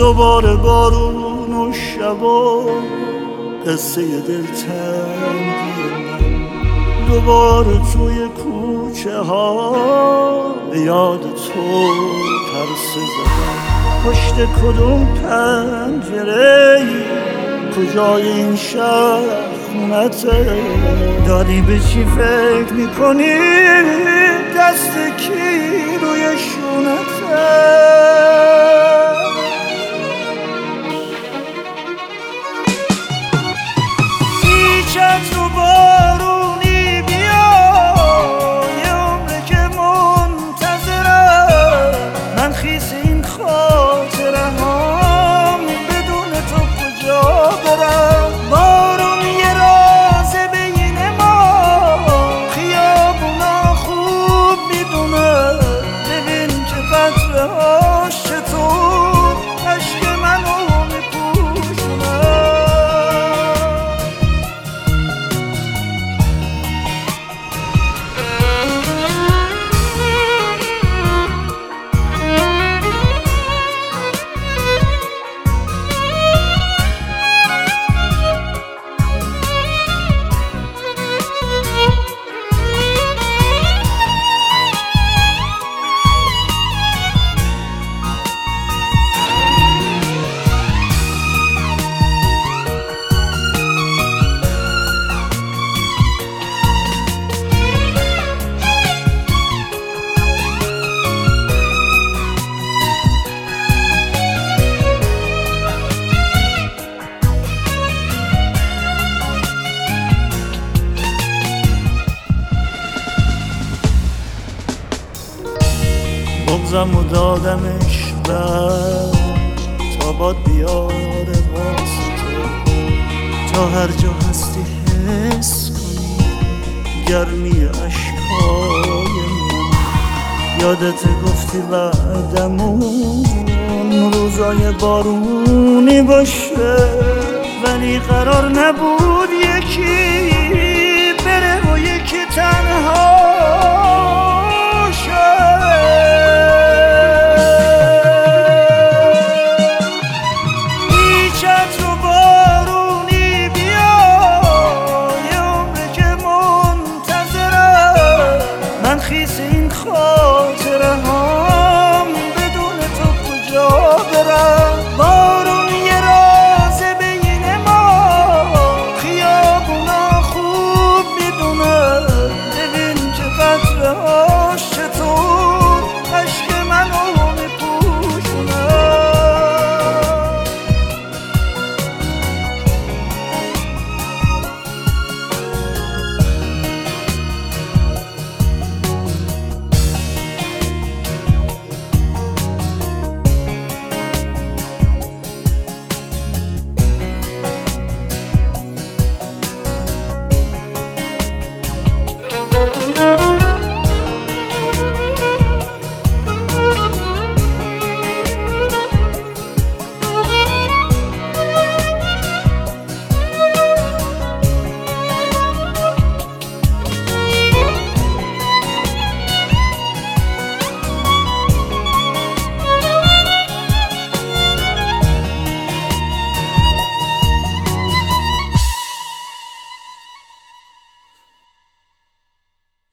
دوباره بارون و شب و قصه دلتنگی من، دوباره توی کوچه ها به یاد تو پرسه زدم. پشت کدوم پنجره کجای این شهر خونته؟ داری به چی فکر میکنی؟ دست کی روی شونته؟ چت رو بارونی بیا، یه عمره که منتظرم من، خیس این خاطره هم بدون تو کجا برم؟ بارون یه راز بین ما، خیابونا خوب میدونه، ببین که قطره هاش چطور عشق منو میپوشونه. بغضم و دادمش بر تا باد بیاره واسه تو، تا هر جا هستی حس کنی گرمی عشقای من. یادت گفتی بعدمون روزای بارونی باشه، ولی قرار نبود یکی بره و یکی تنها. خیس این خاطره